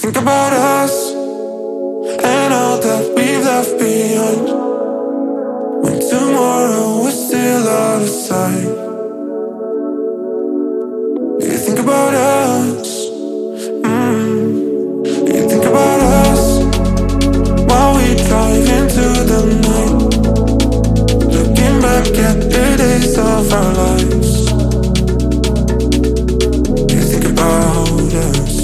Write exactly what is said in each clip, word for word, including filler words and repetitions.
think about us and all that we've left behind? When tomorrow we're still out of sight. Do you think about us? Mm. Do you think about us while we drive into the night? Looking back at the days of our lives. Do you think about us?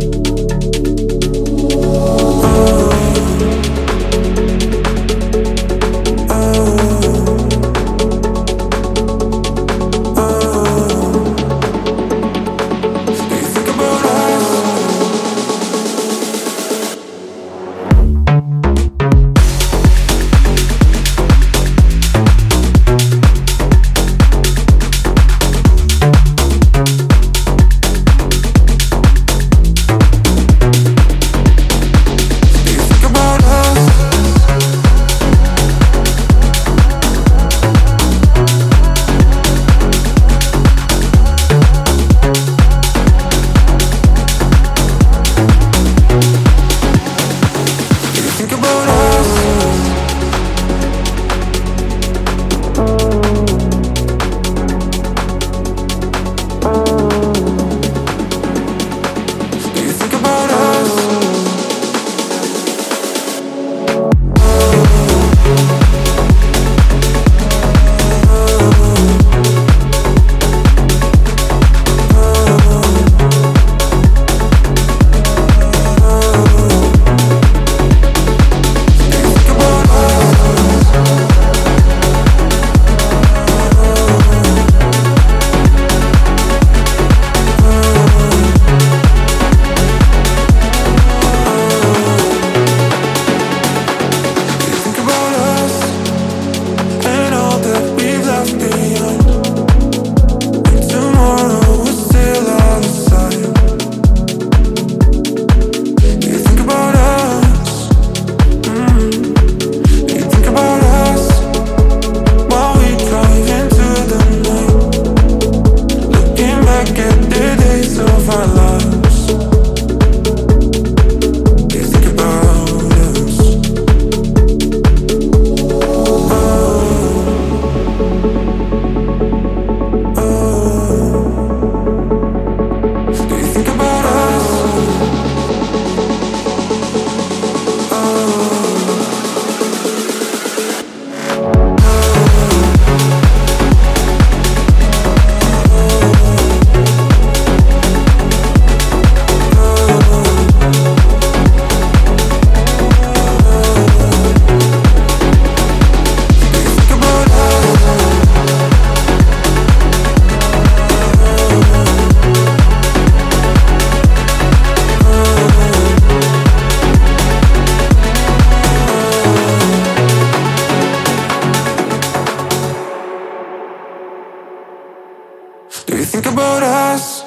Do you think about us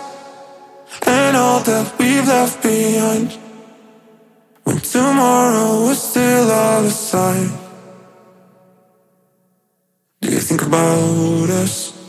and all that we've left behind? When tomorrow we're still out of sight. Do you think about us?